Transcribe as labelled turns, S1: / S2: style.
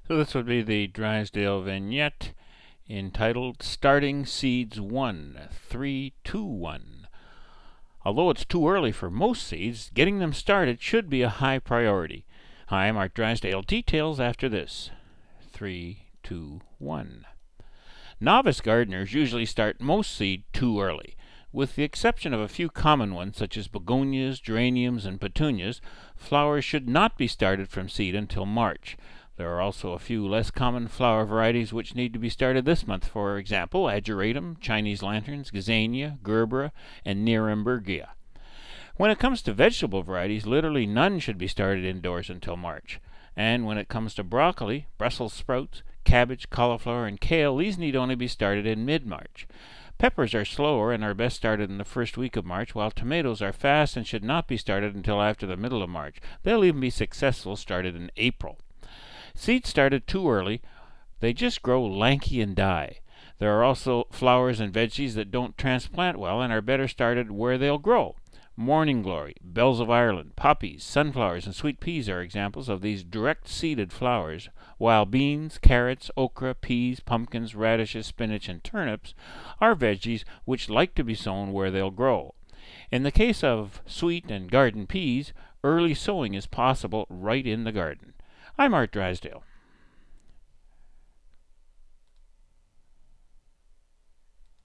S1: So this would be the Drysdale vignette entitled Starting Seeds 1, 3, 2, 1. Although it's too early for most seeds, getting them started should be a high priority. Hi, I'm Art Drysdale. Details after this. 3, 2, 1. Novice gardeners usually start most seed too early. With the exception of a few common ones such as begonias, geraniums, and petunias, flowers should not be started from seed until March. There are also a few less common flower varieties which need to be started this month. For example, ageratum, Chinese lanterns, gazania, gerbera, and Nirenbergia. When it comes to vegetable varieties, literally none should be started indoors until March. And when it comes to broccoli, Brussels sprouts, cabbage, cauliflower, and kale, these need only be started in mid-March. Peppers are slower and are best started in the first week of March, while tomatoes are fast and should not be started until after the middle of March. They'll even be successful started in April. Seeds started too early, they just grow lanky and die. There are also flowers and veggies that don't transplant well and are better started where they'll grow. Morning glory, bells of Ireland, poppies, sunflowers, and sweet peas are examples of these direct-seeded flowers, while beans, carrots, okra, peas, pumpkins, radishes, spinach, and turnips are veggies which like to be sown where they'll grow. In the case of sweet and garden peas, early sowing is possible right in the garden. I'm Art Drysdale.